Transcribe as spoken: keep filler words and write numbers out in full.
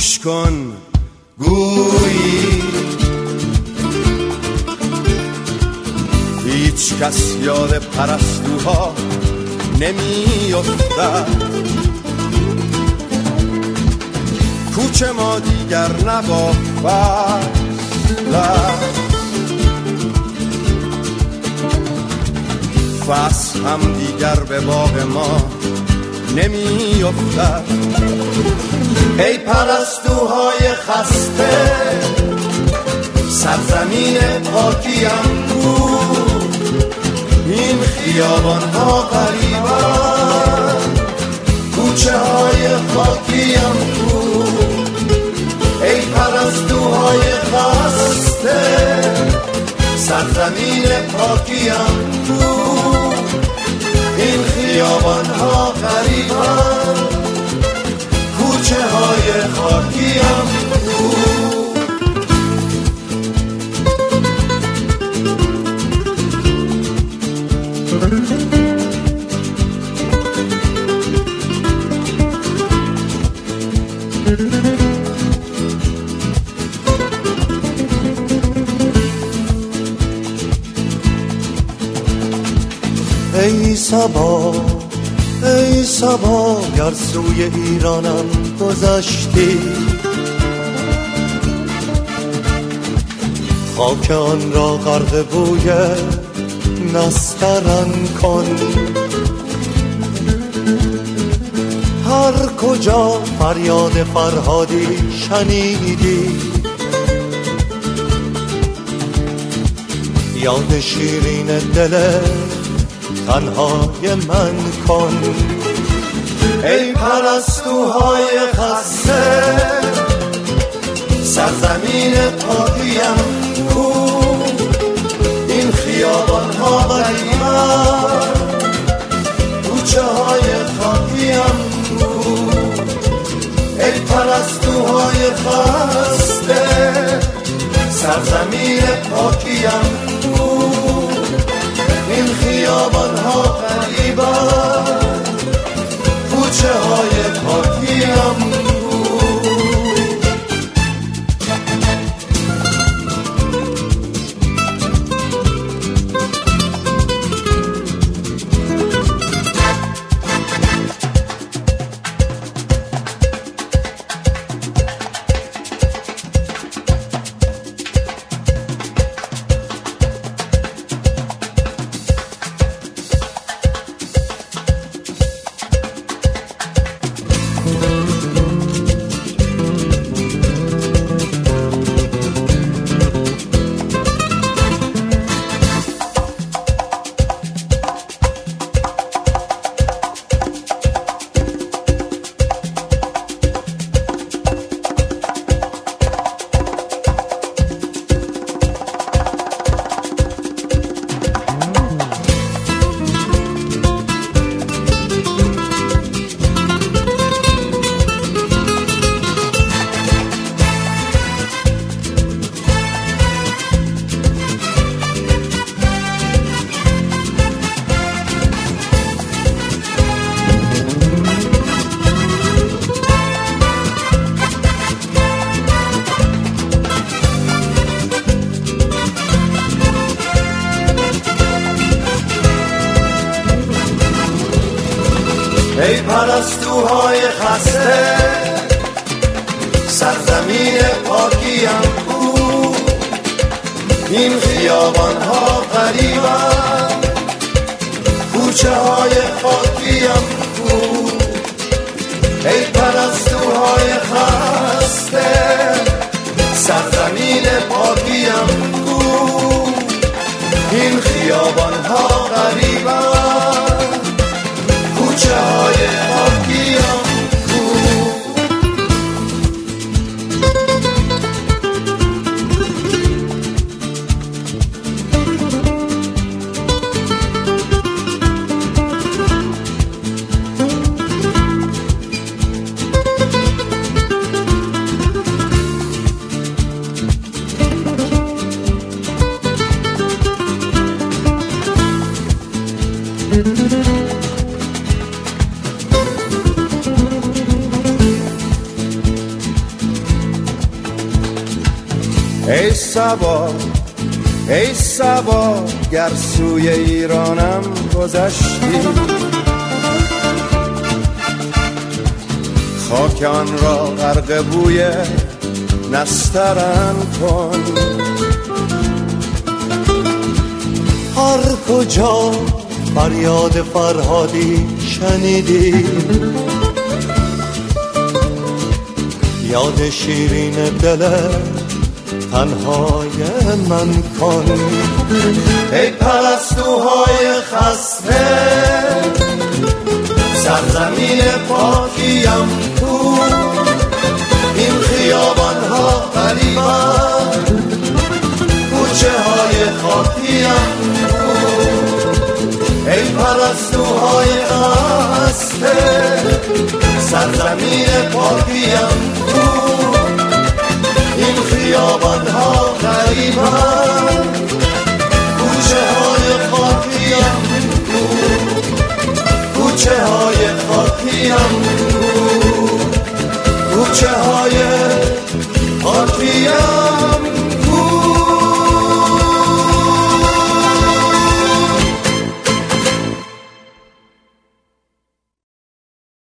گوش کن گویی هیچ کس یاد پرستوها نمی افتد. کوچه ما دیگر نبا فصل است، فصل هم دیگر به باغ ما نمی افتد. ای پرستوهای خسته سرزمین پاکیم کو، این خیابان ها غریبن کوچه های خاکیم کو. ای پرستوهای خسته سرزمین پاکیم کو، این خیابان ها غریبن کوچه های خاکیم کو. ای صبا ای صبا گر سوی ایرانم گذشتی، خاک آن را غرق بوی نسترن کن. هر کجا فریاد فرهادی شنیدی، یاد شیرین دل تنهای من کن. ای پرستوهای خسته سرزمین پاکیم کو، این خیابان ها غریبن کوچه های خاکیم کو. ای پرستوهای خسته سرزمین پاکیم کو، این خیابان ها غریبن کوچه های پاکیم کو. ای پرستوهای خسته سرزمین پاکیم کو، این خیابان ها غریبن کوچه های خاکیم کو. ای پرستوهای خسته سرزمین پاکیم کو، این خیابان ها غریبن کوچه های خاکیم کو. ای صبا ای صبا گر سوی ایرانم گذشتی، خاک آن را غرق بوی نسترن کن. هر کجا فریاد فرهادی شنیدی، یاد شیرین دل تنهای من کن. ای پرستوهای خسته سرزمین پاکیم کو، این خیابان ها غریبن کوچه های خاکیم کو. ای پرستوهای خسته سرزمین پاکیم کو، این خیابان ها غریبن کوچه های خاکیم کو، کوچه های خاکیم کو، کوچه های خاکیم.